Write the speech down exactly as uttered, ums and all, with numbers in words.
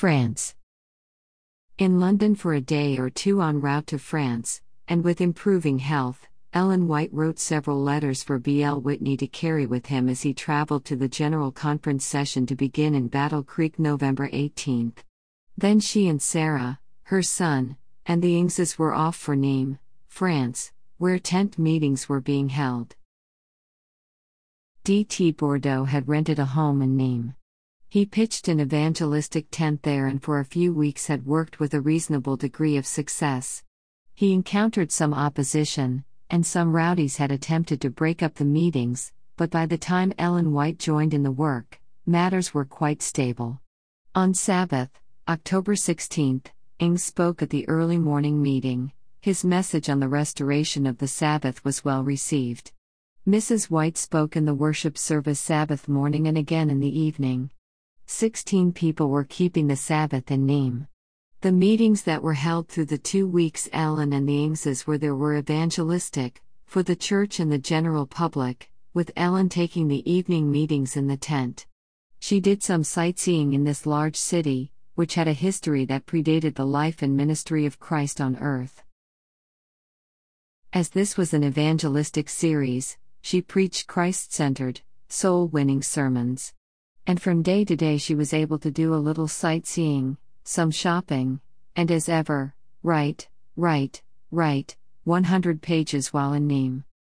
France. In London for a day or two en route to France, and with improving health, Ellen White wrote several letters for B L Whitney to carry with him as he traveled to the General Conference session to begin in Battle Creek November eighteenth. Then she and Sarah, her son, and the Ingses were off for Nîmes, France, where tent meetings were being held. D T Bordeaux had rented a home in Nîmes. He pitched an evangelistic tent there and for a few weeks had worked with a reasonable degree of success. He encountered some opposition, and some rowdies had attempted to break up the meetings, but by the time Ellen White joined in the work, matters were quite stable. On Sabbath, October sixteenth, Ings spoke at the early morning meeting. His message on the restoration of the Sabbath was well received. Missus White spoke in the worship service Sabbath morning and again in the evening. Sixteen people were keeping the Sabbath in Nîmes. The meetings that were held through the two weeks Ellen and the Ingses were there were evangelistic, for the church and the general public, with Ellen taking the evening meetings in the tent. She did some sightseeing in this large city, which had a history that predated the life and ministry of Christ on earth. As this was an evangelistic series, she preached Christ-centered, soul-winning sermons. And from day to day she was able to do a little sightseeing, some shopping, and as ever, write, write, write, one hundred pages while in Nîmes.